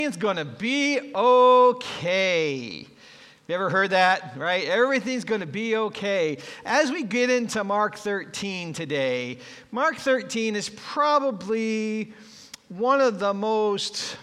It's going to be okay. You ever heard that, right? Everything's going to be okay. As we get into Mark 13 today, Mark 13 is probably one of the most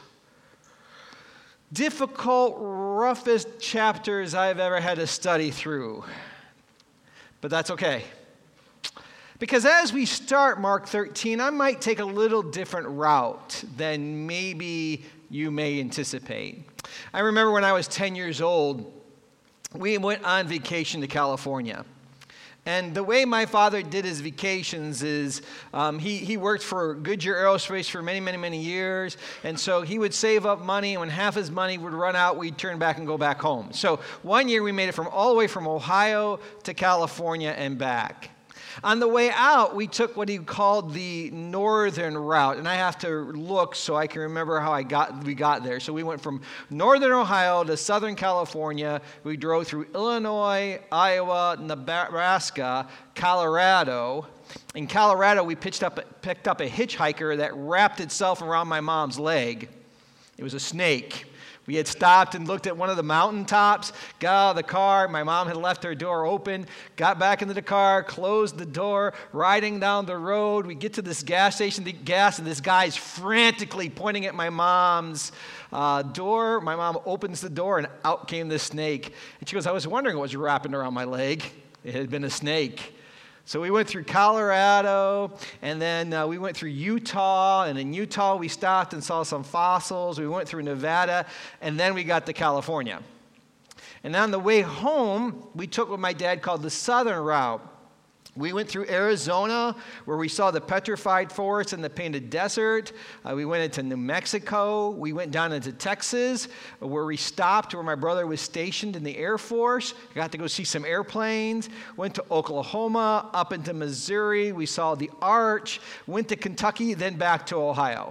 difficult, roughest chapters I've ever had to study through. But that's okay. Because as we start Mark 13, I might take a little different route than maybe you may anticipate. I remember when I was 10 years old, we went on vacation to California. And the way my father did his vacations is he worked for Goodyear Aerospace for many, many, many years. And so he would save up money, and when half his money would run out, we'd turn back and go back home. So one year we made it from all the way from Ohio to California and back. On the way out, we took what he called the northern route, and I have to look so I can remember how we got there. So we went from northern Ohio to southern California. We drove through Illinois, Iowa, Nebraska, Colorado. In Colorado, we picked up a hitchhiker that wrapped itself around my mom's leg. It was a snake. We had stopped and looked at one of the mountaintops, got out of the car. My mom had left her door open, got back into the car, closed the door, riding down the road. We get to this gas station to get gas, and this guy's frantically pointing at my mom's door. My mom opens the door, and out came this snake. And she goes, I was wondering what was wrapping around my leg. It had been a snake. So we went through Colorado, and then we went through Utah, and in Utah we stopped and saw some fossils. We went through Nevada, and then we got to California. And on the way home, we took what my dad called the southern route. We went through Arizona, where we saw the petrified forest and the painted desert. We went into New Mexico. We went down into Texas, where we stopped, where my brother was stationed in the Air Force. Got to go see some airplanes. Went to Oklahoma, up into Missouri. We saw the Arch. Went to Kentucky, then back to Ohio.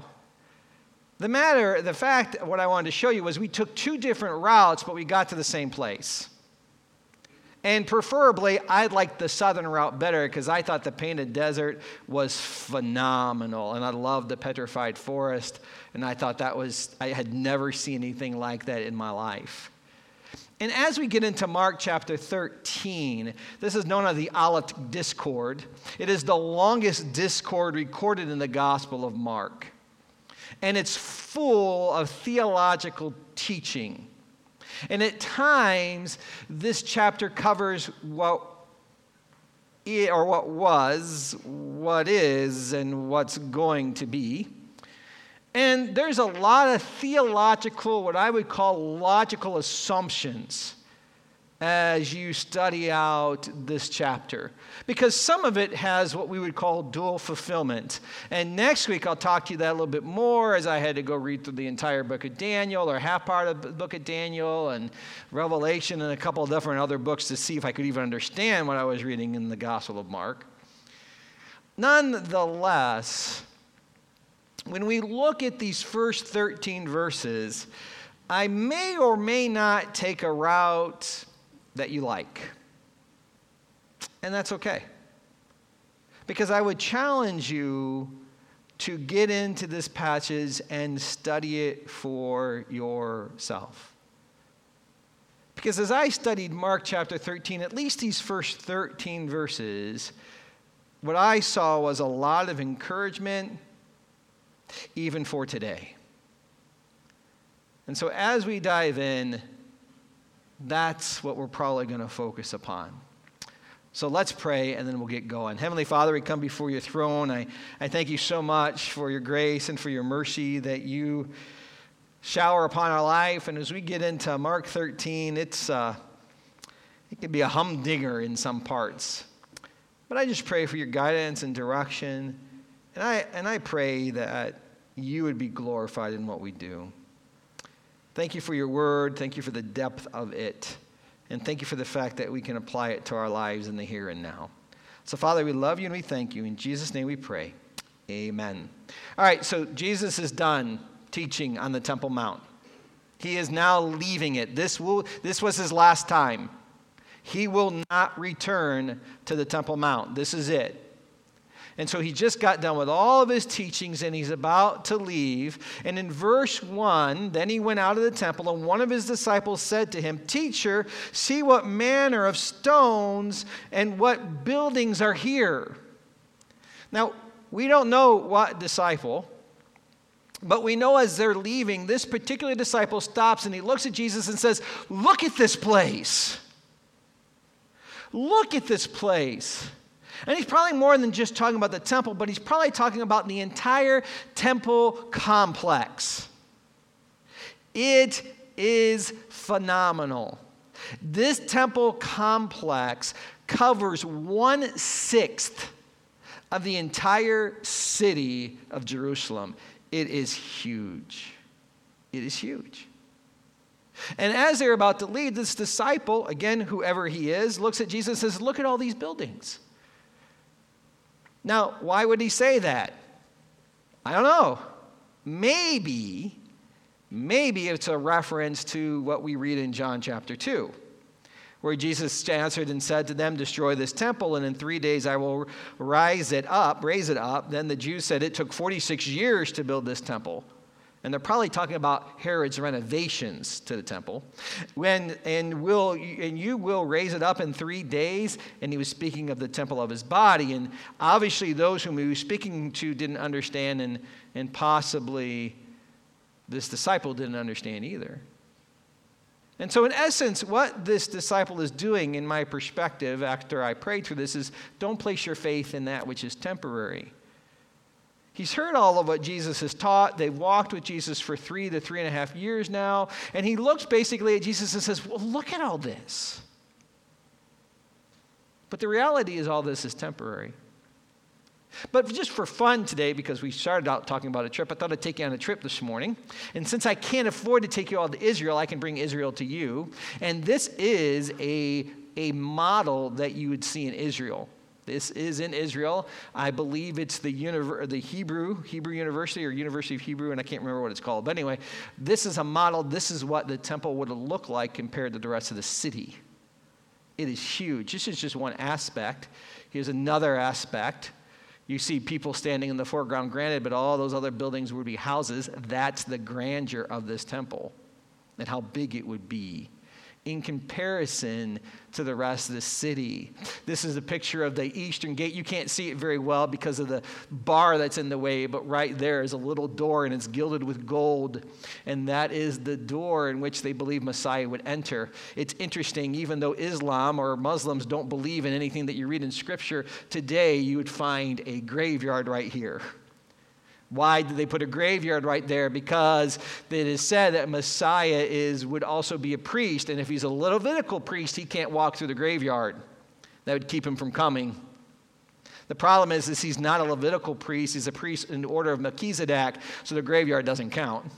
The fact, what I wanted to show you was we took two different routes, but we got to the same place. And preferably, I liked the southern route better because I thought the painted desert was phenomenal. And I loved the petrified forest. And I thought I had never seen anything like that in my life. And as we get into Mark chapter 13, this is known as the Olivet Discord. It is the longest discord recorded in the Gospel of Mark. And it's full of theological teaching. And at times, this chapter covers what was, what is, and what's going to be. And there's a lot of theological, what I would call logical assumptions as you study out this chapter. Because some of it has what we would call dual fulfillment. And next week I'll talk to you that a little bit more, as I had to go read through the entire book of Daniel, or half part of the book of Daniel, and Revelation, and a couple of different other books to see if I could even understand what I was reading in the Gospel of Mark. Nonetheless, when we look at these first 13 verses, I may or may not take a route that you like. And that's okay. Because I would challenge you to get into this passage and study it for yourself. Because as I studied Mark chapter 13, at least these first 13 verses, what I saw was a lot of encouragement, even for today. And so as we dive in, that's what we're probably going to focus upon. So let's pray, and then we'll get going. Heavenly Father, we come before your throne. I thank you so much for your grace and for your mercy that you shower upon our life. And as we get into Mark 13, it can be a humdinger in some parts. But I just pray for your guidance and direction. And I pray that you would be glorified in what we do. Thank you for your word. Thank you for the depth of it. And thank you for the fact that we can apply it to our lives in the here and now. So, Father, we love you and we thank you. In Jesus' name we pray. Amen. All right, so Jesus is done teaching on the Temple Mount. He is now leaving it. This was his last time. He will not return to the Temple Mount. This is it. And so he just got done with all of his teachings and he's about to leave. And in verse 1, then he went out of the temple and one of his disciples said to him, "Teacher, see what manner of stones and what buildings are here." Now, we don't know what disciple, but we know as they're leaving, this particular disciple stops and he looks at Jesus and says, "Look at this place. Look at this place." And he's probably more than just talking about the temple, but he's probably talking about the entire temple complex. It is phenomenal. This temple complex covers 1/6 of the entire city of Jerusalem. It is huge. It is huge. And as they're about to leave, this disciple, again, whoever he is, looks at Jesus and says, "Look at all these buildings." Now, why would he say that? I don't know. Maybe it's a reference to what we read in John chapter 2, where Jesus answered and said to them, "Destroy this temple, and in 3 days I will raise it up." Then the Jews said it took 46 years to build this temple. And they're probably talking about Herod's renovations to the temple. And you will raise it up in 3 days. And he was speaking of the temple of his body. And obviously those whom he was speaking to didn't understand, and possibly this disciple didn't understand either. And so in essence, what this disciple is doing, in my perspective, after I prayed through this, is don't place your faith in that which is temporary. He's heard all of what Jesus has taught. They've walked with Jesus for 3 to 3.5 years now. And he looks basically at Jesus and says, "Well, look at all this." But the reality is all this is temporary. But just for fun today, because we started out talking about a trip, I thought I'd take you on a trip this morning. And since I can't afford to take you all to Israel, I can bring Israel to you. And this is a model that you would see in Israel. This is in Israel. I believe it's the Hebrew University or University of Hebrew, and I can't remember what it's called. But anyway, this is a model. This is what the temple would have looked like compared to the rest of the city. It is huge. This is just one aspect. Here's another aspect. You see people standing in the foreground, granted, but all those other buildings would be houses. That's the grandeur of this temple and how big it would be in comparison to the rest of the city. This is a picture of the eastern gate. You can't see it very well because of the bar that's in the way, but right there is a little door and it's gilded with gold. And that is the door in which they believe Messiah would enter. It's interesting, even though Islam or Muslims don't believe in anything that you read in Scripture, today you would find a graveyard right here. Why did they put a graveyard right there? Because it is said that Messiah would also be a priest, and if he's a Levitical priest, he can't walk through the graveyard. That would keep him from coming. The problem is he's not a Levitical priest, he's a priest in the order of Melchizedek, so the graveyard doesn't count.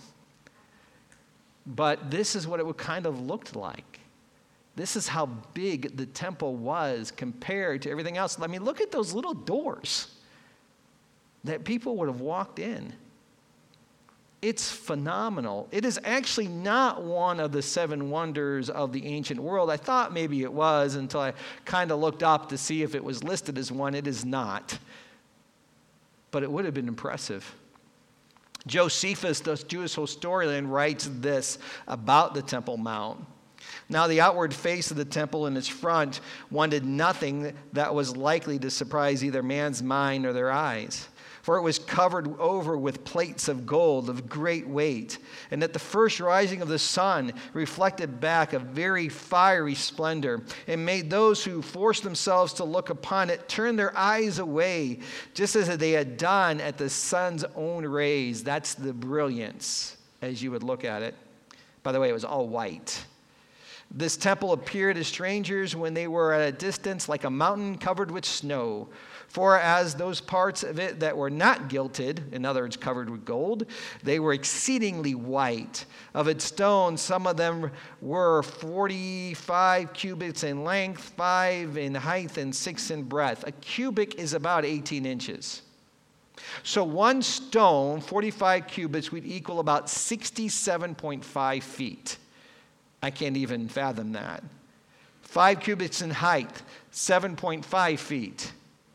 But this is what it would kind of looked like. This is how big the temple was compared to everything else. I mean, look at those little doors that people would have walked in. It's phenomenal. It is actually not one of the 7 wonders of the ancient world. I thought maybe it was until I kind of looked up to see if it was listed as one. It is not. But it would have been impressive. Josephus, the Jewish historian, writes this about the Temple Mount. Now the outward face of the temple and its front wanted nothing that was likely to surprise either man's mind or their eyes. For it was covered over with plates of gold of great weight, and at the first rising of the sun reflected back a very fiery splendor, and made those who forced themselves to look upon it turn their eyes away, just as they had done at the sun's own rays. That's the brilliance as you would look at it. By the way, it was all white. This temple appeared to strangers when they were at a distance like a mountain covered with snow. For as those parts of it that were not gilded, in other words, covered with gold, they were exceedingly white. Of its stones, some of them were 45 cubits in length, 5 in height, and 6 in breadth. A cubit is about 18 inches. So one stone, 45 cubits, would equal about 67.5 feet. I can't even fathom that. 5 cubits in height, 7.5 feet.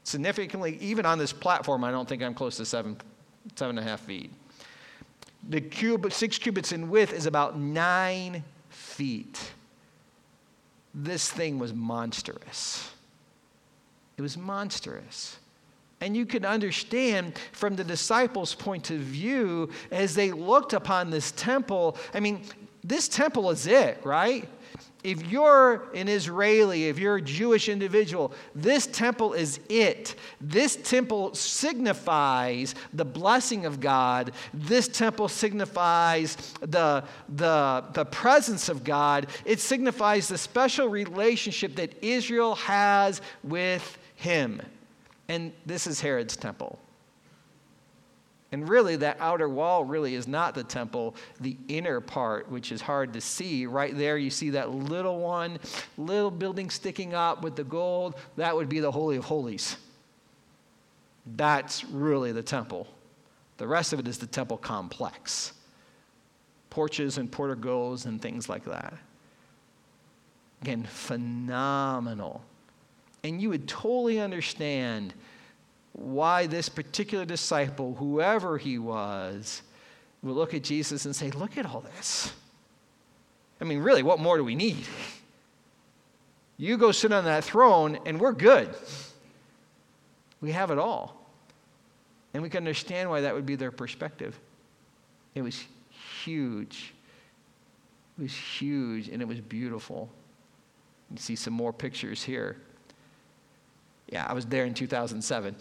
Significantly, even on this platform, I don't think I'm close to 7.5 feet. The 6 cubits in width is about 9 feet. This thing was monstrous. It was monstrous. And you can understand from the disciples' point of view as they looked upon this temple. I mean, this temple is it, right? If you're an Israeli, if you're a Jewish individual, this temple is it. This temple signifies the blessing of God. This temple signifies the presence of God. It signifies the special relationship that Israel has with him. And this is Herod's temple. And really, that outer wall really is not the temple. The inner part, which is hard to see, right there you see that little building sticking up with the gold. That would be the Holy of Holies. That's really the temple. The rest of it is the temple complex. Porches and porticos and things like that. Again, phenomenal. And you would totally understand why this particular disciple, whoever he was, would look at Jesus and say, look at all this. I mean, really, what more do we need? You go sit on that throne and we're good. We have it all. And we can understand why that would be their perspective. It was huge. It was huge and it was beautiful. You see some more pictures here. Yeah, I was there in 2007.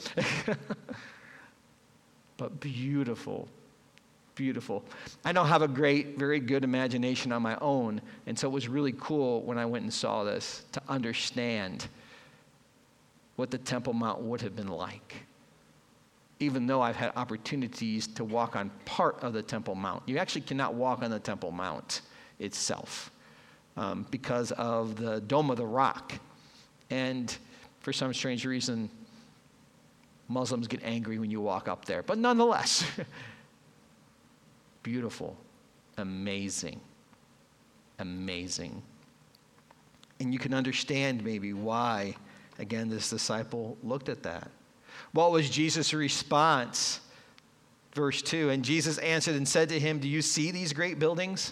But beautiful, beautiful. I don't have a very good imagination on my own, and so it was really cool when I went and saw this to understand what the Temple Mount would have been like. Even though I've had opportunities to walk on part of the Temple Mount. You actually cannot walk on the Temple Mount itself because of the Dome of the Rock. And for some strange reason, Muslims get angry when you walk up there. But nonetheless, beautiful, amazing, amazing. And you can understand maybe why, again, this disciple looked at that. What was Jesus' response? Verse 2, and Jesus answered and said to him, do you see these great buildings?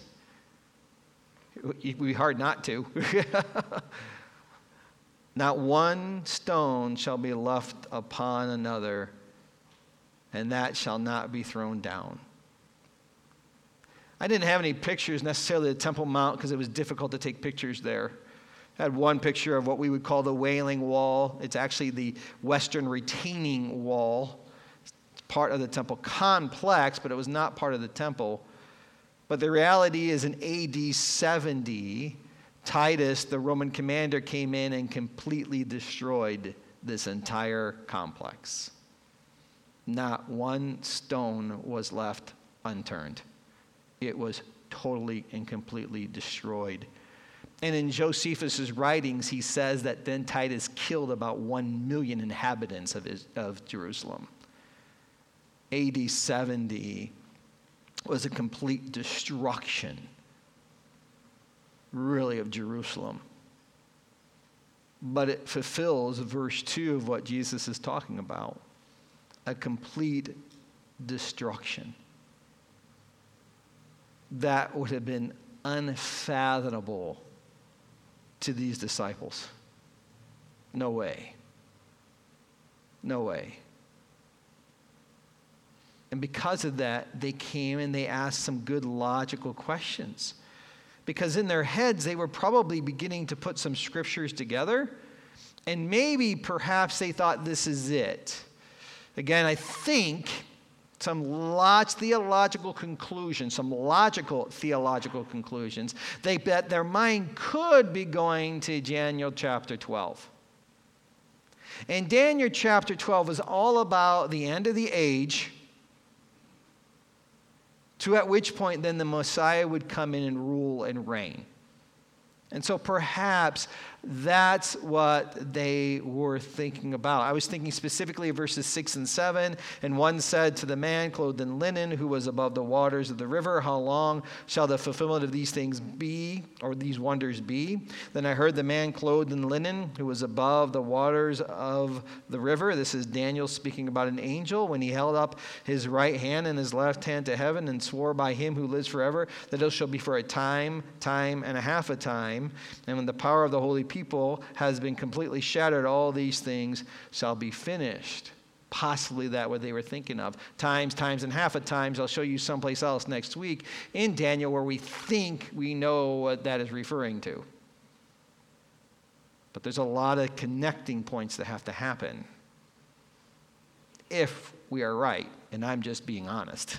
It would be hard not to. Not one stone shall be left upon another, and that shall not be thrown down. I didn't have any pictures necessarily of the Temple Mount because it was difficult to take pictures there. I had one picture of what we would call the Wailing Wall. It's actually the Western Retaining Wall. It's part of the temple complex, but it was not part of the temple. But the reality is in AD 70, Titus, the Roman commander, came in and completely destroyed this entire complex. Not one stone was left unturned. It was totally and completely destroyed. And in Josephus' writings, he says that then Titus killed about 1 million inhabitants of Jerusalem. AD 70 was a complete destruction, really, of Jerusalem. But it fulfills verse 2 of what Jesus is talking about, a complete destruction. That would have been unfathomable to these disciples. No way. No way. And because of that, they came and they asked some good logical questions. Because in their heads, they were probably beginning to put some scriptures together. And maybe, perhaps, they thought this is it. Again, I think some logical conclusions, they bet their mind could be going to Daniel chapter 12. And Daniel chapter 12 is all about the end of the age, to at which point then the Messiah would come in and rule and reign. And so perhaps That's what they were thinking about. I was thinking specifically of verses 6 and 7. And one said to the man clothed in linen who was above the waters of the river, how long shall the fulfillment of these things be, or these wonders be? Then I heard the man clothed in linen who was above the waters of the river. This is Daniel speaking about an angel when he held up his right hand and his left hand to heaven and swore by him who lives forever that it shall be for a time, time and a half a time. And when the power of the holy people has been completely shattered, all these things shall be finished. Possibly that what they were thinking of. Times, times, and half a times. I'll show you someplace else next week in Daniel where we think we know what that is referring to. But there's a lot of connecting points that have to happen if we are right, and I'm just being honest.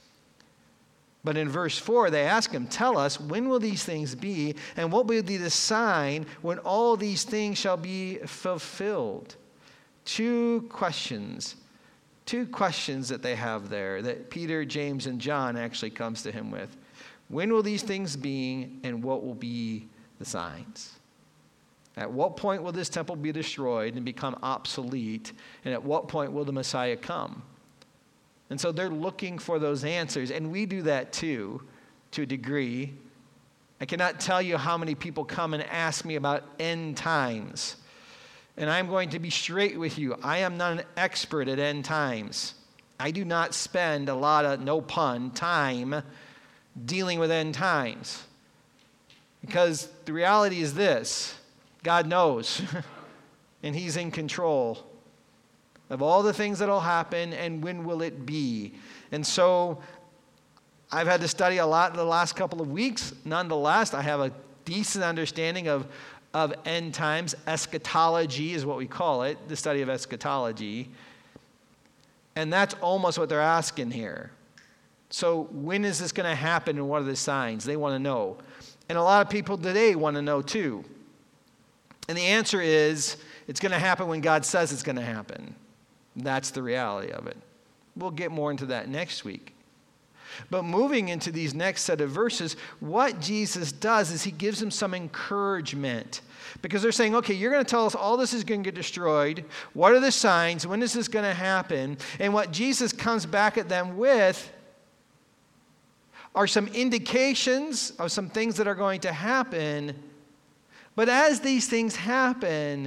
But in verse 4, they ask him, tell us, when will these things be, and what will be the sign when all these things shall be fulfilled? Two questions that they have there that Peter, James, and John actually comes to him with. When will these things be, and what will be the signs? At what point will this temple be destroyed and become obsolete, and at what point will the Messiah come? And so they're looking for those answers, and we do that too, to a degree. I cannot tell you how many people come and ask me about end times. And I'm going to be straight with you. I am not an expert at end times. I do not spend a lot of, no pun, time dealing with end times. Because the reality is this: God knows, and he's in control of all the things that will happen, and when will it be. And so I've had to study a lot in the last couple of weeks. Nonetheless, I have a decent understanding of end times. Eschatology is what we call it, the study of eschatology. And that's almost what they're asking here. So when is this going to happen, and what are the signs? They want to know. And a lot of people today want to know too. And the answer is, it's going to happen when God says it's going to happen. That's the reality of it. We'll get more into that next week. But moving into these next set of verses, what Jesus does is he gives them some encouragement. Because they're saying, okay, you're going to tell us all this is going to get destroyed. What are the signs? When is this going to happen? And what Jesus comes back at them with are some indications of some things that are going to happen. But as these things happen,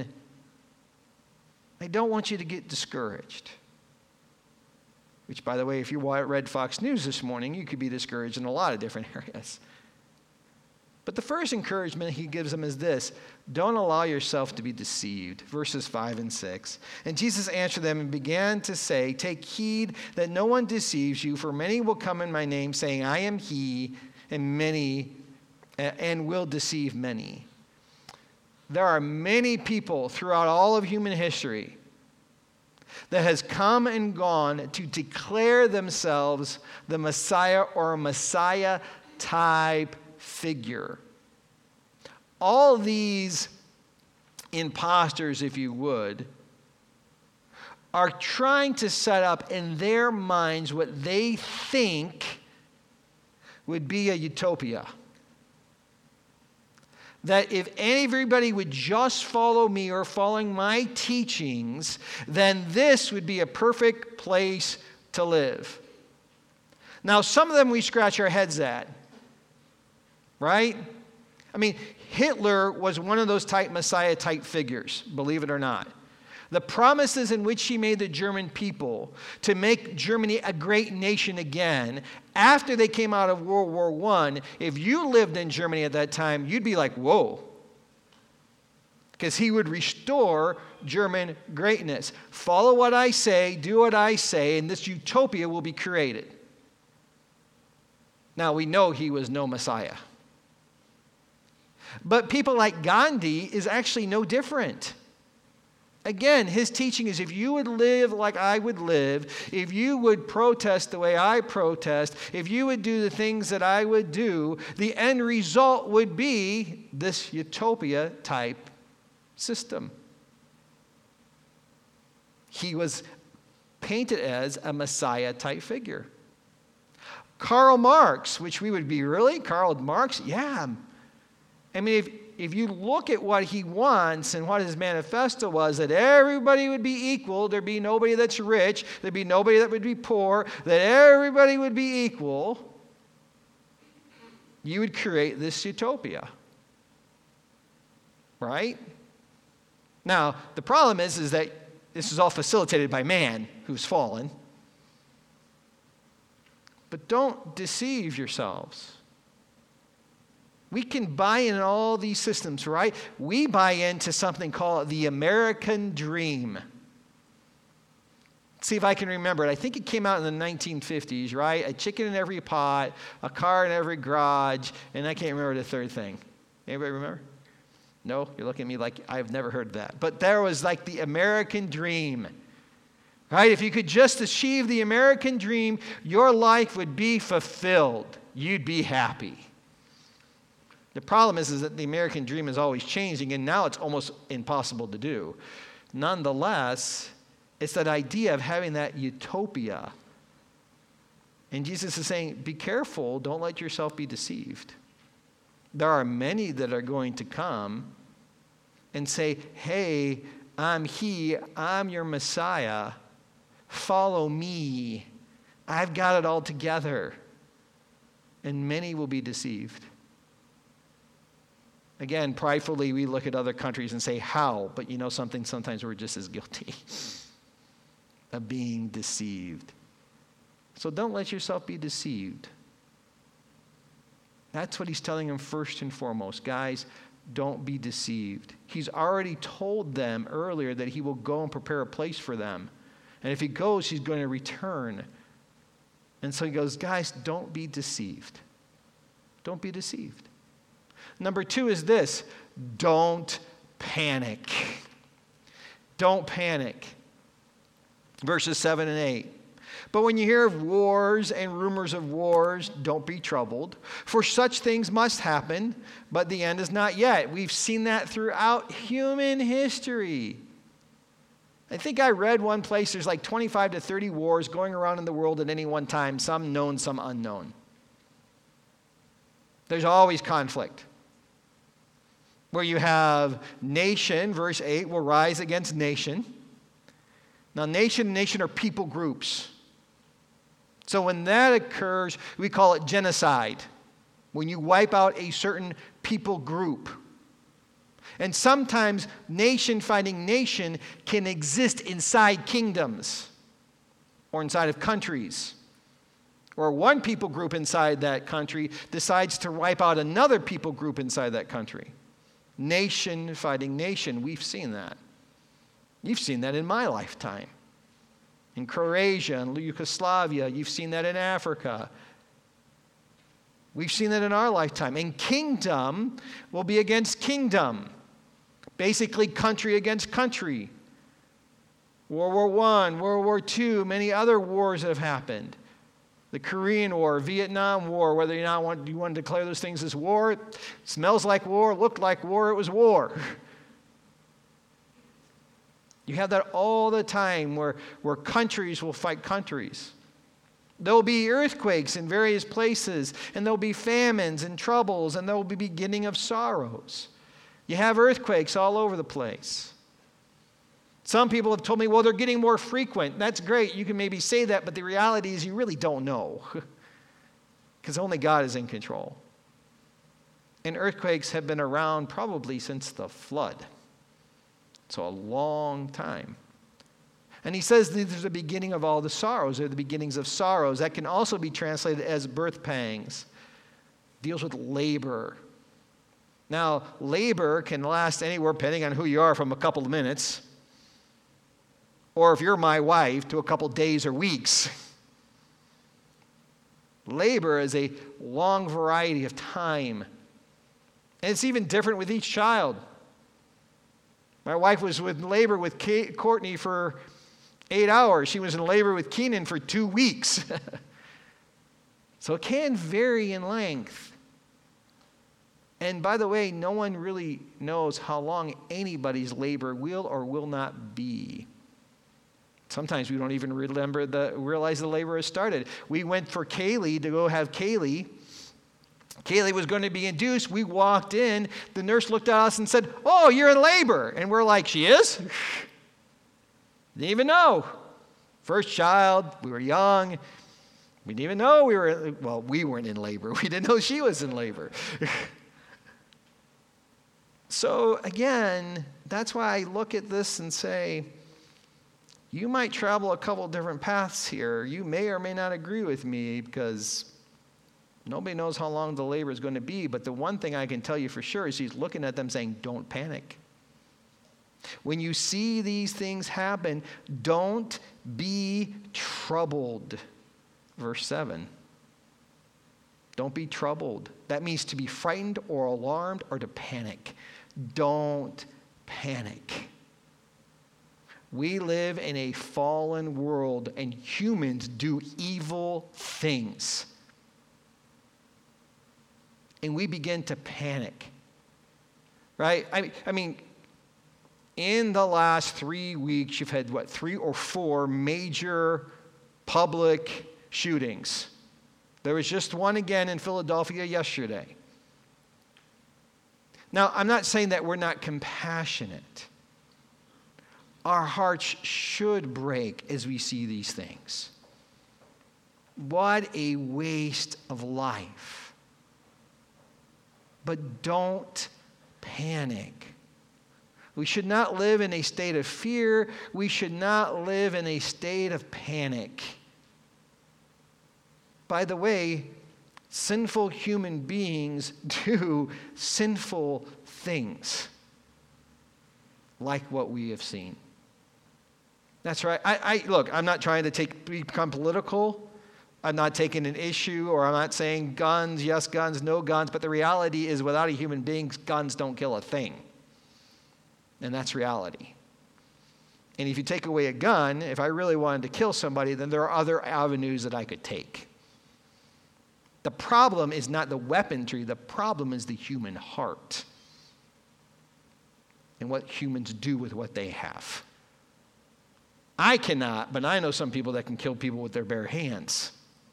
I don't want you to get discouraged. Which, by the way, if you read Fox News this morning, you could be discouraged in a lot of different areas. But the first encouragement he gives them is this: don't allow yourself to be deceived. Verses 5 and 6. And Jesus answered them and began to say, take heed that no one deceives you, for many will come in my name, saying, I am he, and will deceive many. There are many people throughout all of human history that has come and gone to declare themselves the Messiah or a Messiah-type figure. All these imposters, if you would, are trying to set up in their minds what they think would be a utopia. That if everybody would just follow me or following my teachings, then this would be a perfect place to live. Now, some of them we scratch our heads at, right? I mean, Hitler was one of those type Messiah-type figures, believe it or not. The promises in which he made the German people to make Germany a great nation again, after they came out of World War I, if you lived in Germany at that time, you'd be like, whoa. Because he would restore German greatness. Follow what I say, do what I say, and this utopia will be created. Now, we know he was no Messiah. But people like Gandhi is actually no different. Again, his teaching is if you would live like I would live, if you would protest the way I protest, if you would do the things that I would do, the end result would be this utopia-type system. He was painted as a Messiah-type figure. Karl Marx, which we would be, really? Karl Marx? Yeah. I mean, if you look at what he wants and what his manifesto was, that everybody would be equal, there'd be nobody that's rich, there'd be nobody that would be poor, that everybody would be equal, you would create this utopia. Right? Now, the problem is that this is all facilitated by man who's fallen. But don't deceive yourselves. We can buy in all these systems, right? We buy into something called the American dream. See if I can remember it. I think it came out in the 1950s, right? A chicken in every pot, a car in every garage, and I can't remember the third thing. Anybody remember? No? You're looking at me like I've never heard that. But there was like the American dream. Right? If you could just achieve the American dream, your life would be fulfilled. You'd be happy. The problem is that the American dream is always changing, and now it's almost impossible to do. Nonetheless, it's that idea of having that utopia. And Jesus is saying, be careful, don't let yourself be deceived. There are many that are going to come and say, hey, I'm your Messiah. Follow me. I've got it all together. And many will be deceived. Again, pridefully, we look at other countries and say, how? But you know something? Sometimes we're just as guilty of being deceived. So don't let yourself be deceived. That's what he's telling them first and foremost. Guys, don't be deceived. He's already told them earlier that he will go and prepare a place for them. And if he goes, he's going to return. And so he goes, guys, don't be deceived. Don't be deceived. Number 2 is this: don't panic. Don't panic. Verses 7 and 8. But when you hear of wars and rumors of wars, don't be troubled, for such things must happen, but the end is not yet. We've seen that throughout human history. I think I read one place there's like 25 to 30 wars going around in the world at any one time, some known, some unknown. There's always conflict. Where you have nation, verse 8, will rise against nation. Now, nation and nation are people groups. So when that occurs, we call it genocide, when you wipe out a certain people group. And sometimes nation fighting nation can exist inside kingdoms or inside of countries. Or one people group inside that country decides to wipe out another people group inside that country. Nation fighting nation. We've seen that. You've seen that in my lifetime. In Croatia and Yugoslavia, you've seen that in Africa. We've seen that in our lifetime. And kingdom will be against kingdom. Basically, country against country. World War I, World War II, many other wars that have happened. The Korean War, Vietnam War, whether you want to declare those things as war, it smells like war, looked like war, it was war. You have that all the time where countries will fight countries. There'll be earthquakes in various places, and there'll be famines and troubles, and there'll be beginning of sorrows. You have earthquakes all over the place. Some people have told me, well, they're getting more frequent. That's great. You can maybe say that, but the reality is you really don't know because only God is in control. And earthquakes have been around probably since the flood. So a long time. And he says these are the beginning of all the sorrows. They're the beginnings of sorrows. That can also be translated as birth pangs. Deals with labor. Now, labor can last anywhere, depending on who you are, from a couple of minutes, or if you're my wife, to a couple days or weeks. Labor is a long variety of time. And it's even different with each child. My wife was in labor with Courtney for 8 hours. She was in labor with Keenan for 2 weeks. So it can vary in length. And by the way, no one really knows how long anybody's labor will or will not be. Sometimes we don't even realize the labor has started. We went for Kaylee to go have Kaylee Kaylee was going to be induced. We walked in. The nurse looked at us and said, "Oh, you're in labor." And we're like, "She is?" Didn't even know. First child, we were young. We didn't even know we weren't in labor. We didn't know she was in labor. So again, that's why I look at this and say, you might travel a couple different paths here. You may or may not agree with me because nobody knows how long the labor is going to be. But the one thing I can tell you for sure is he's looking at them saying, don't panic. When you see these things happen, don't be troubled. Verse 7. Don't be troubled. That means to be frightened or alarmed or to panic. Don't panic. We live in a fallen world and humans do evil things. And we begin to panic. Right? I mean, in the last 3 weeks, you've had, 3 or 4 major public shootings. There was just one again in Philadelphia yesterday. Now, I'm not saying that we're not compassionate. Our hearts should break as we see these things. What a waste of life. But don't panic. We should not live in a state of fear. We should not live in a state of panic. By the way, sinful human beings do sinful things like what we have seen. That's right. Look, I'm not trying to become political. I'm not taking an issue, or I'm not saying guns, yes guns, no guns, but the reality is without a human being, guns don't kill a thing. And that's reality. And if you take away a gun, if I really wanted to kill somebody, then there are other avenues that I could take. The problem is not the weaponry. The problem is the human heart and what humans do with what they have. I cannot, but I know some people that can kill people with their bare hands.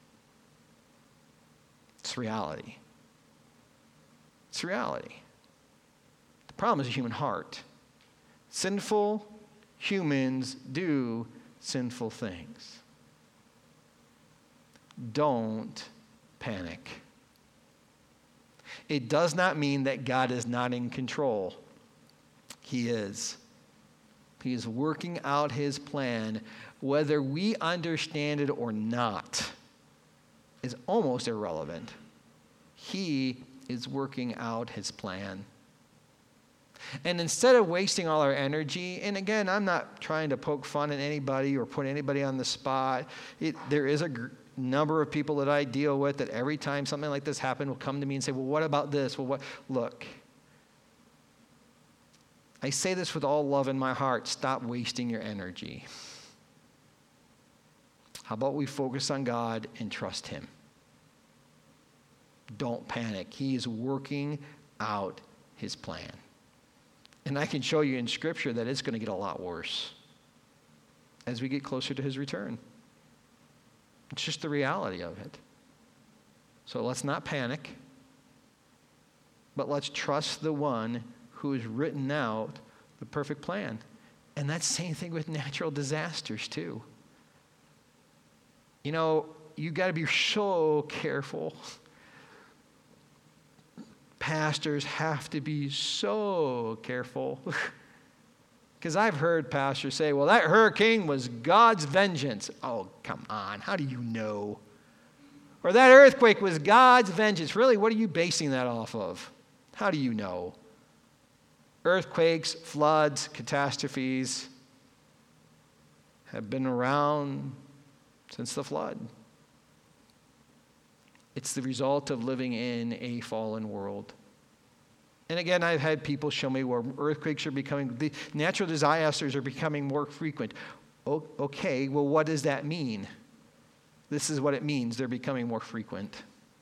It's reality. It's reality. The problem is the human heart. Sinful humans do sinful things. Don't panic. It does not mean that God is not in control. He is. He is working out his plan. Whether we understand it or not is almost irrelevant. He is working out his plan. And instead of wasting all our energy, and again, I'm not trying to poke fun at anybody or put anybody on the spot. There is a number of people that I deal with that every time something like this happens will come to me and say, well, what about this? Well, what? Look, I say this with all love in my heart. Stop wasting your energy. How about we focus on God and trust him? Don't panic. He is working out his plan. And I can show you in Scripture that it's going to get a lot worse as we get closer to his return. It's just the reality of it. So let's not panic, but let's trust the one who has written out the perfect plan. And that's the same thing with natural disasters too. You know, you got to be so careful. Pastors have to be so careful. Because I've heard pastors say, well, that hurricane was God's vengeance. Oh, come on. How do you know? Or that earthquake was God's vengeance. Really, what are you basing that off of? How do you know? Earthquakes, floods, catastrophes have been around since the flood. It's the result of living in a fallen world. And again, I've had people show me where earthquakes are the natural disasters are becoming more frequent. Okay, well, what does that mean? This is what it means. They're becoming more frequent.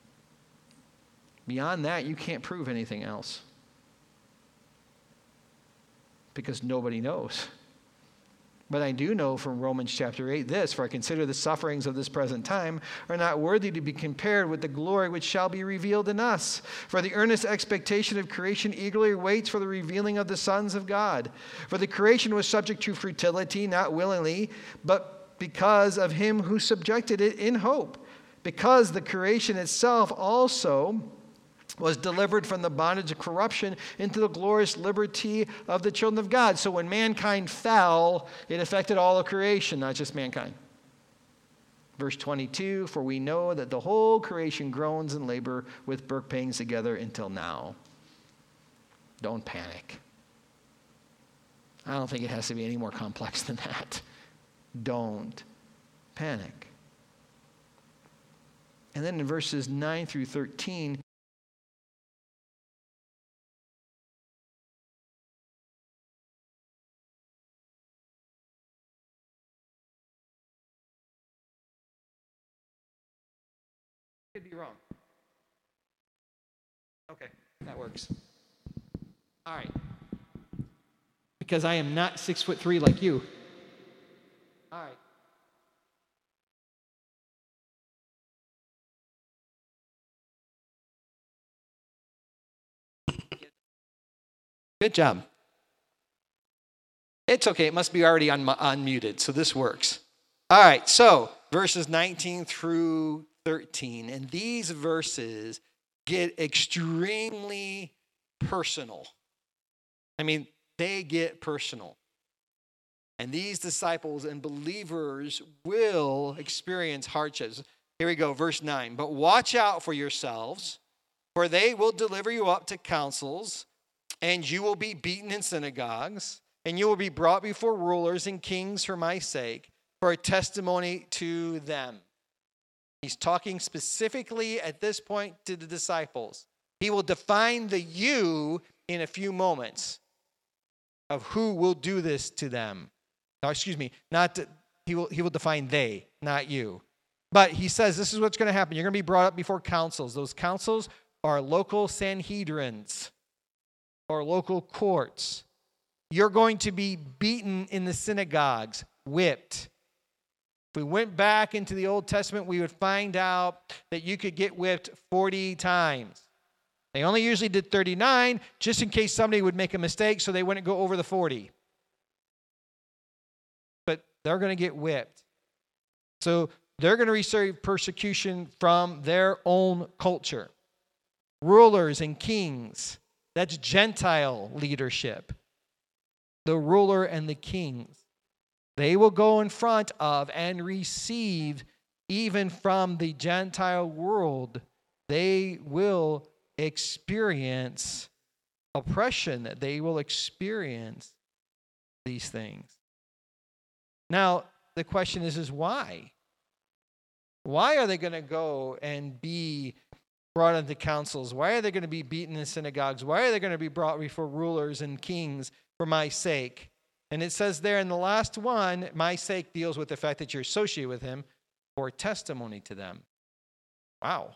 Beyond that, you can't prove anything else. Because nobody knows. But I do know from Romans chapter 8 this, for I consider the sufferings of this present time are not worthy to be compared with the glory which shall be revealed in us. For the earnest expectation of creation eagerly waits for the revealing of the sons of God. For the creation was subject to futility, not willingly, but because of him who subjected it in hope. Because the creation itself also was delivered from the bondage of corruption into the glorious liberty of the children of God. So when mankind fell, it affected all of creation, not just mankind. Verse 22, for we know that the whole creation groans and labor with birth pains together until now. Don't panic. I don't think it has to be any more complex than that. Don't panic. And then in verses 9 through 13, could be wrong. Okay, that works. All right. Because I am not 6'3" like you. All right. Good job. It's okay. It must be already unmuted, so this works. All right, so verses 19 through 13. And these verses get extremely personal. I mean, they get personal. And these disciples and believers will experience hardships. Here we go, verse 9. But watch out for yourselves, for they will deliver you up to councils, and you will be beaten in synagogues, and you will be brought before rulers and kings for my sake, for a testimony to them. He's talking specifically at this point to the disciples. He will define the you in a few moments of who will do this to them. No, excuse me, he will define they, not you. But he says this is what's going to happen. You're going to be brought up before councils. Those councils are local Sanhedrins or local courts. You're going to be beaten in the synagogues, whipped. If we went back into the Old Testament, we would find out that you could get whipped 40 times. They only usually did 39, just in case somebody would make a mistake so they wouldn't go over the 40. But they're going to get whipped. So they're going to receive persecution from their own culture. Rulers and kings, that's Gentile leadership. The ruler and the kings. They will go in front of and receive, even from the Gentile world, they will experience oppression. They will experience these things. Now, the question is why? Why are they going to go and be brought into councils? Why are they going to be beaten in synagogues? Why are they going to be brought before rulers and kings for my sake? And it says there in the last one, my sake deals with the fact that you're associated with him for testimony to them. Wow.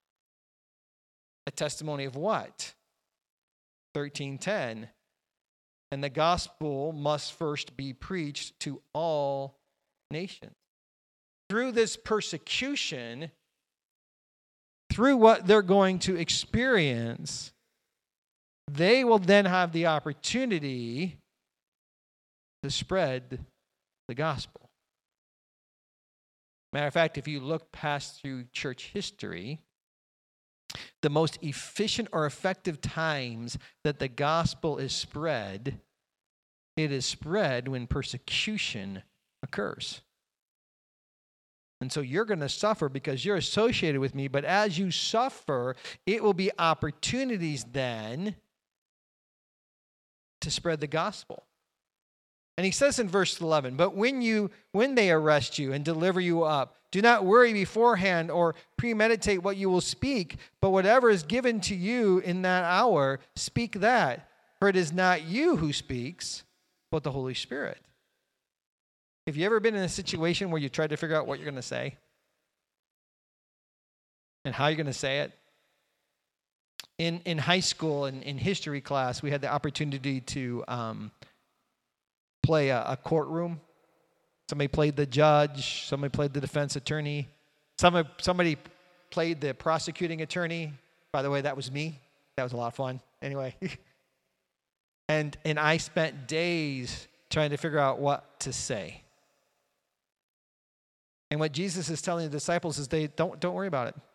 A testimony of what? 13:10. And the gospel must first be preached to all nations. Through this persecution, through what they're going to experience, they will then have the opportunity to spread the gospel. Matter of fact, if you look past through church history, the most efficient or effective times that the gospel is spread, it is spread when persecution occurs. And so you're going to suffer because you're associated with me, but as you suffer, it will be opportunities then to spread the gospel. And he says in verse 11, but when they arrest you and deliver you up, do not worry beforehand or premeditate what you will speak, but whatever is given to you in that hour, speak that. For it is not you who speaks, but the Holy Spirit. Have you ever been in a situation where you tried to figure out what you're going to say? And how you're going to say it? In high school, in history class, we had the opportunity to play a courtroom. Somebody played the judge. Somebody played the defense attorney. Somebody played the prosecuting attorney. By the way, that was me. That was a lot of fun. Anyway. And I spent days trying to figure out what to say. And what Jesus is telling the disciples is don't worry about it.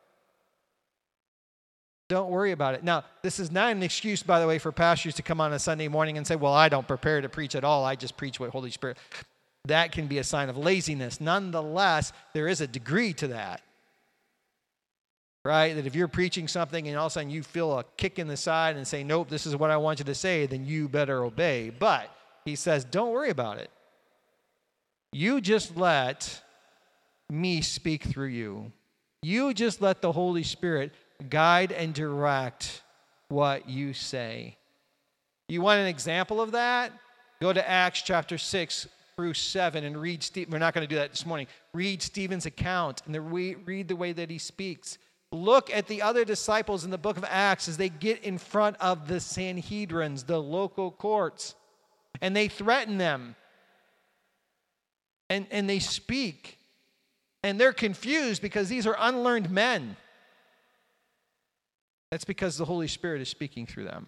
Don't worry about it. Now, this is not an excuse, by the way, for pastors to come on a Sunday morning and say, well, I don't prepare to preach at all. I just preach what Holy Spirit. That can be a sign of laziness. Nonetheless, there is a degree to that. Right? That if you're preaching something and all of a sudden you feel a kick in the side and say, nope, this is what I want you to say, then you better obey. But he says, don't worry about it. You just let me speak through you. You just let the Holy Spirit guide and direct what you say. You want an example of that? Go to Acts chapter 6 through 7 and read we're not going to do that this morning. Read Stephen's account and read the way that he speaks. Look at the other disciples in the book of Acts as they get in front of the Sanhedrins, the local courts, and they threaten them. And they speak. And they're confused because these are unlearned men. That's because the Holy Spirit is speaking through them.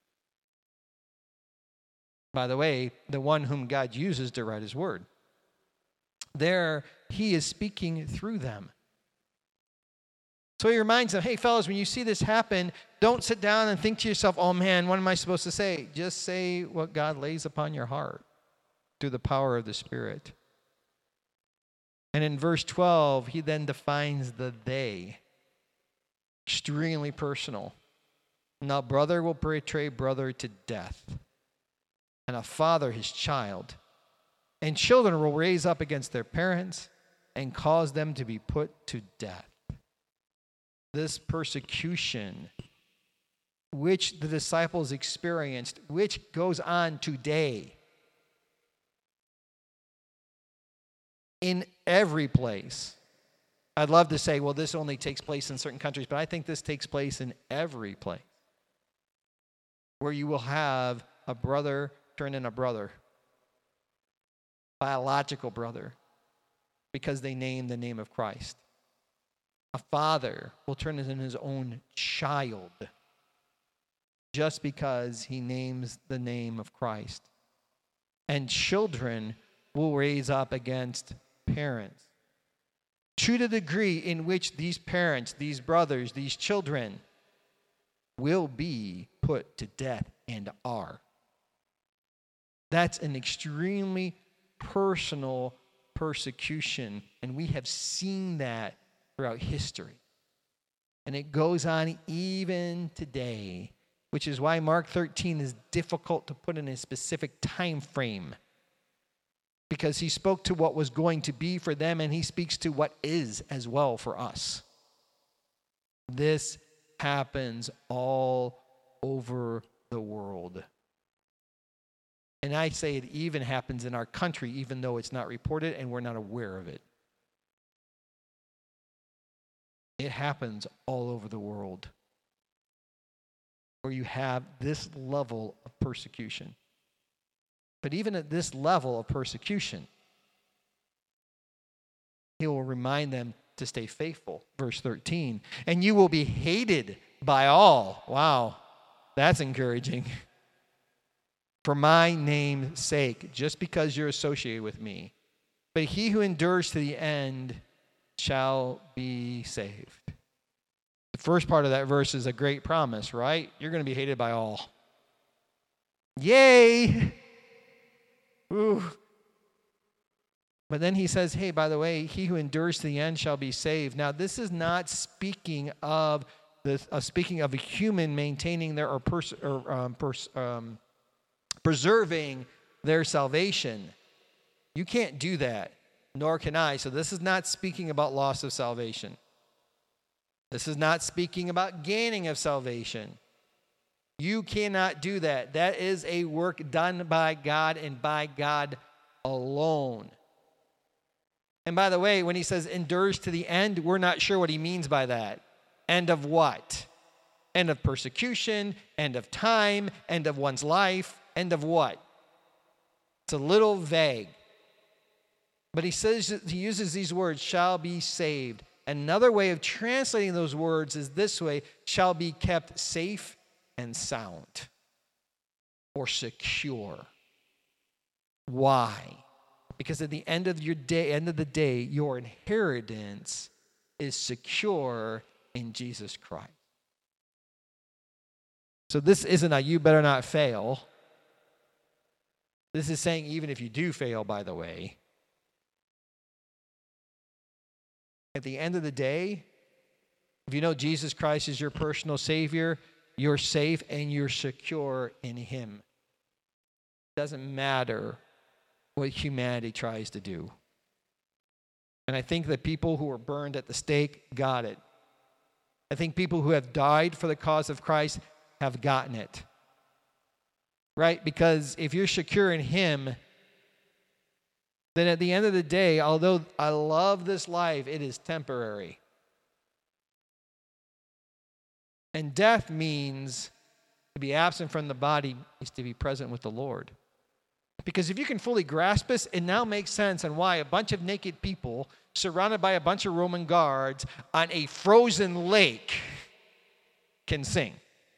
By the way, the one whom God uses to write his word. There, he is speaking through them. So he reminds them, hey, fellas, when you see this happen, don't sit down and think to yourself, oh, man, what am I supposed to say? Just say what God lays upon your heart through the power of the Spirit. And in verse 12, he then defines the they. Extremely personal. Now, brother will betray brother to death, and a father his child. And children will raise up against their parents and cause them to be put to death. This persecution, which the disciples experienced, which goes on today in every place. I'd love to say, well, this only takes place in certain countries, but I think this takes place in every place where you will have a brother turn in a brother, biological brother, because they name the name of Christ. A father will turn in his own child just because he names the name of Christ. And children will raise up against parents. To the degree in which these parents, these brothers, these children will be put to death and are. That's an extremely personal persecution, and we have seen that throughout history. And it goes on even today, which is why Mark 13 is difficult to put in a specific time frame, because he spoke to what was going to be for them, and he speaks to what is as well for us. This happens all over the world. And I say it even happens in our country, even though it's not reported and we're not aware of it. It happens all over the world where you have this level of persecution. But even at this level of persecution, he will remind them to stay faithful. Verse 13, and you will be hated by all. Wow, that's encouraging. For my name's sake, just because you're associated with me. But he who endures to the end shall be saved. The first part of that verse is a great promise, right? You're going to be hated by all. Yay! Ooh. But then he says, hey, by the way, he who endures to the end shall be saved. Now, this is not speaking of a human maintaining their preserving their salvation. You can't do that, nor can I. So this is not speaking about loss of salvation. This is not speaking about gaining of salvation. You cannot do that. That is a work done by God and by God alone. And by the way, when he says endures to the end, we're not sure what he means by that. End of what? End of persecution, end of time, end of one's life, end of what? It's a little vague. But he uses these words, shall be saved. Another way of translating those words is this way, shall be kept safe and sound or secure. Why? Because at the end of the day, your inheritance is secure in Jesus Christ. So this isn't a you better not fail. This is saying even if you do fail, by the way, at the end of the day, if you know Jesus Christ is your personal Savior, you're safe and you're secure in Him. It doesn't matter what humanity tries to do. And I think that people who were burned at the stake got it. I think people who have died for the cause of Christ have gotten it. Right? Because if you're secure in Him, then at the end of the day, although I love this life, it is temporary. And death means to be absent from the body is to be present with the Lord. Because if you can fully grasp this, it now makes sense on why a bunch of naked people surrounded by a bunch of Roman guards on a frozen lake can sing.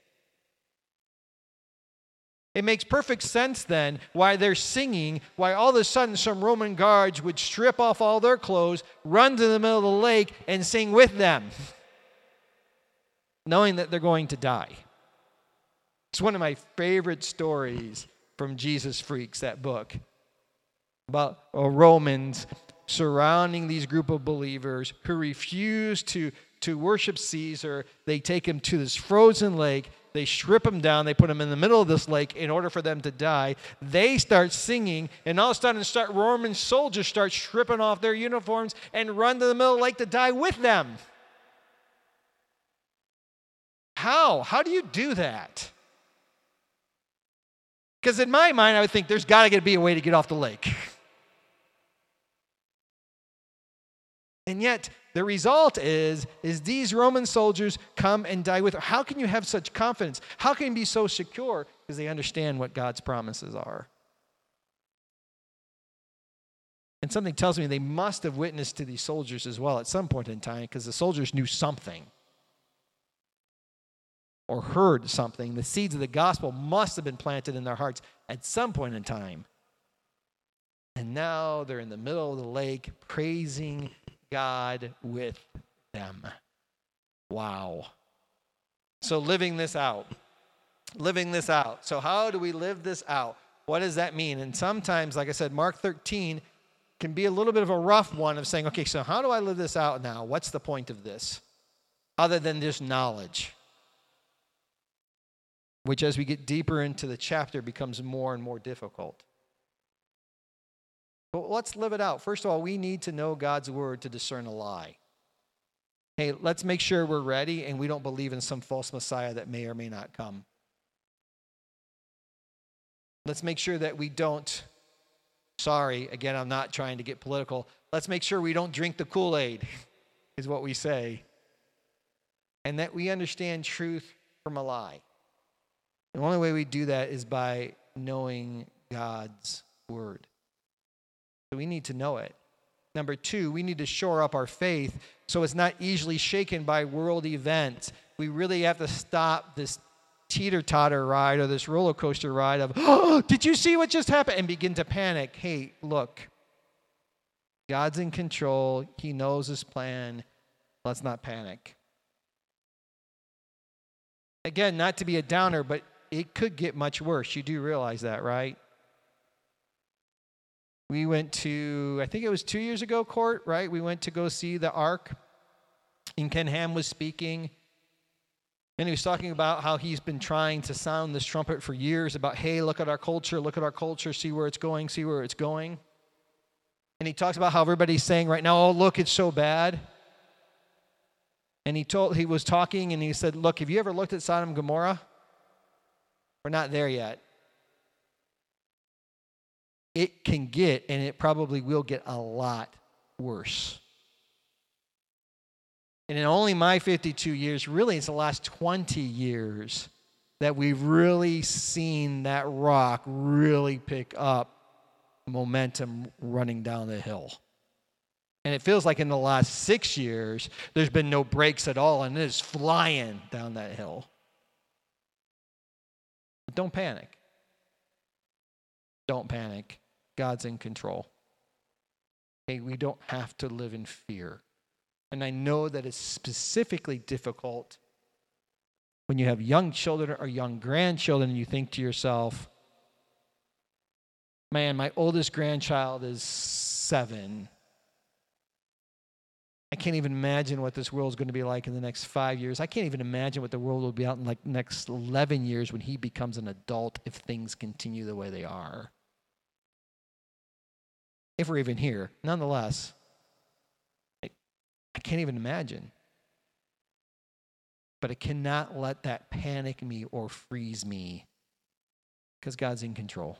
It makes perfect sense then why they're singing, why all of a sudden some Roman guards would strip off all their clothes, run to the middle of the lake, and sing with them, knowing that they're going to die. It's one of my favorite stories from Jesus Freaks, that book, about Romans surrounding these group of believers who refuse to worship Caesar. They take him to this frozen lake. They strip him down. They put him in the middle of this lake in order for them to die. They start singing, and all of a sudden Roman soldiers start stripping off their uniforms and run to the middle of the lake to die with them. How? How do you do that? Because in my mind, I would think there's got to be a way to get off the lake. And yet, the result is these Roman soldiers come and die with her. How can you have such confidence? How can you be so secure? Because they understand what God's promises are. And something tells me they must have witnessed to these soldiers as well at some point in time, because the soldiers knew something or heard something. The seeds of the gospel must have been planted in their hearts at some point in time. And now they're in the middle of the lake praising God with them. Wow. So living this out. So how do we live this out? What does that mean? And sometimes, like I said, Mark 13 can be a little bit of a rough one of saying, okay, so how do I live this out now? What's the point of this? Other than just knowledge, which as we get deeper into the chapter becomes more and more difficult. But let's live it out. First of all, we need to know God's word to discern a lie. Hey, let's make sure we're ready and we don't believe in some false Messiah that may or may not come. Let's make sure that we don't, again, I'm not trying to get political. Let's make sure we don't drink the Kool-Aid, is what we say. And that we understand truth from a lie. The only way we do that is by knowing God's word. So we need to know it. Number two, we need to shore up our faith so it's not easily shaken by world events. We really have to stop this teeter-totter ride or this roller coaster ride of, oh, did you see what just happened? And begin to panic. Hey, look, God's in control. He knows his plan. Let's not panic. Again, not to be a downer, but it could get much worse. You do realize that, right? We went to, I think it was 2 years ago, Court, right? We went to go see the Ark, and Ken Ham was speaking, and he was talking about how he's been trying to sound this trumpet for years about, hey, look at our culture, see where it's going. And he talks about how everybody's saying right now, oh, look, it's so bad. And he was talking, and he said, look, have you ever looked at Sodom and Gomorrah? We're not there yet. It can get, and it probably will get a lot worse. And in only my 52 years, really it's the last 20 years that we've really seen that rock really pick up momentum running down the hill. And it feels like in the last 6 years, there's been no brakes at all, and it is flying down that hill. But don't panic. Don't panic. God's in control. Okay, we don't have to live in fear. And I know that it's specifically difficult when you have young children or young grandchildren and you think to yourself, man, my oldest grandchild is 7. I can't even imagine what this world is going to be like in the next 5 years. I can't even imagine what the world will be out in like the next 11 years when he becomes an adult if things continue the way they are. If we're even here. Nonetheless, I can't even imagine. But I cannot let that panic me or freeze me because God's in control.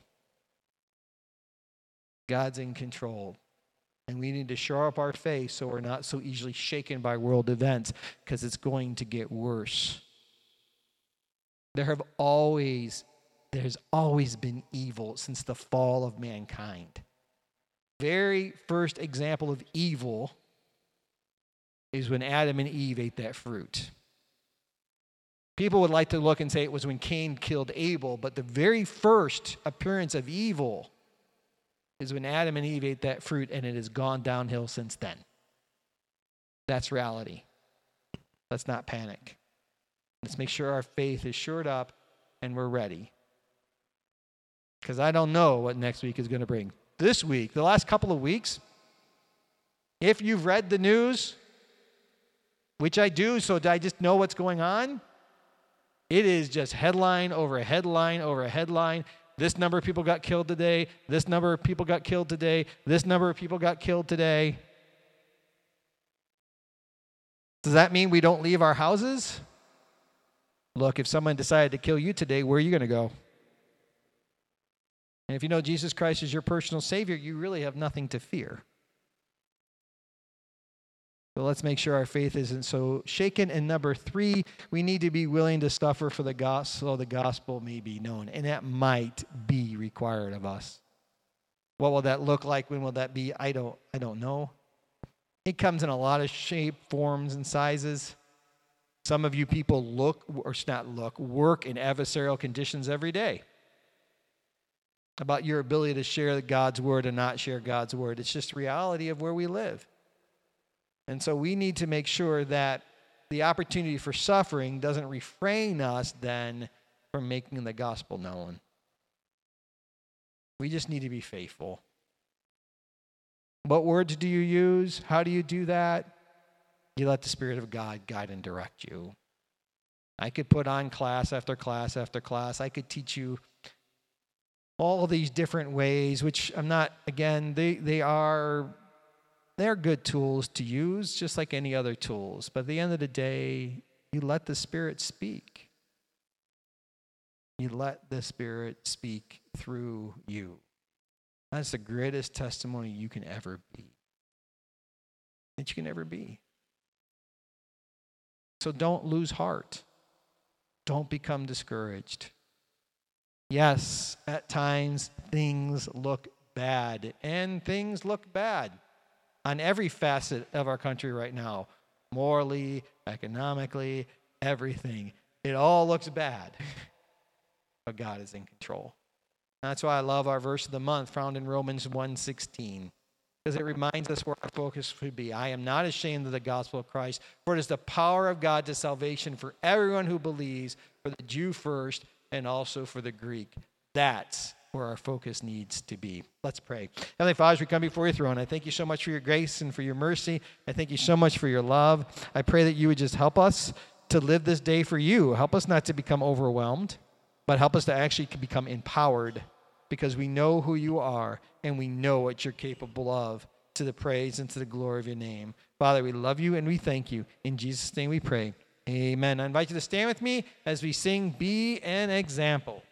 God's in control. And we need to shore up our faith so we're not so easily shaken by world events because it's going to get worse. There's always been evil since the fall of mankind. Very first example of evil is when Adam and Eve ate that fruit. People would like to look and say it was when Cain killed Abel, but the very first appearance of evil is when Adam and Eve ate that fruit, and it has gone downhill since then. That's reality. Let's not panic. Let's make sure our faith is shored up and we're ready. Because I don't know what next week is going to bring. This week, the last couple of weeks, if you've read the news, which I do, so I just know what's going on, it is just headline over headline over headline. This number of people got killed today. This number of people got killed today. This number of people got killed today. Does that mean we don't leave our houses? Look, if someone decided to kill you today, where are you going to go? And if you know Jesus Christ is your personal Savior, you really have nothing to fear. So let's make sure our faith isn't so shaken. And number 3, we need to be willing to suffer for the gospel so the gospel may be known. And that might be required of us. What will that look like? When will that be? I don't know. It comes in a lot of shape, forms, and sizes. Some of you people work in adversarial conditions every day. About your ability to share God's word and not share God's word. It's just reality of where we live. And so we need to make sure that the opportunity for suffering doesn't refrain us then from making the gospel known. We just need to be faithful. What words do you use? How do you do that? You let the Spirit of God guide and direct you. I could put on class after class after class. I could teach you all these different ways, which I'm not, again, they're good tools to use, just like any other tools. But at the end of the day, you let the Spirit speak. You let the Spirit speak through you. That's the greatest testimony you can ever be. That you can ever be. So don't lose heart. Don't become discouraged. Yes, at times things look bad, and things look bad on every facet of our country right now. Morally, economically, everything. It all looks bad. But God is in control. That's why I love our verse of the month found in Romans 1:16. Because it reminds us where our focus should be. I am not ashamed of the gospel of Christ, for it is the power of God to salvation for everyone who believes, for the Jew first and also for the Greek. That's where our focus needs to be. Let's pray. Heavenly Father, as we come before your throne, I thank you so much for your grace and for your mercy. I thank you so much for your love. I pray that you would just help us to live this day for you. Help us not to become overwhelmed, but help us to actually become empowered because we know who you are and we know what you're capable of, to the praise and to the glory of your name. Father, we love you and we thank you. In Jesus' name we pray. Amen. I invite you to stand with me as we sing Be an Example.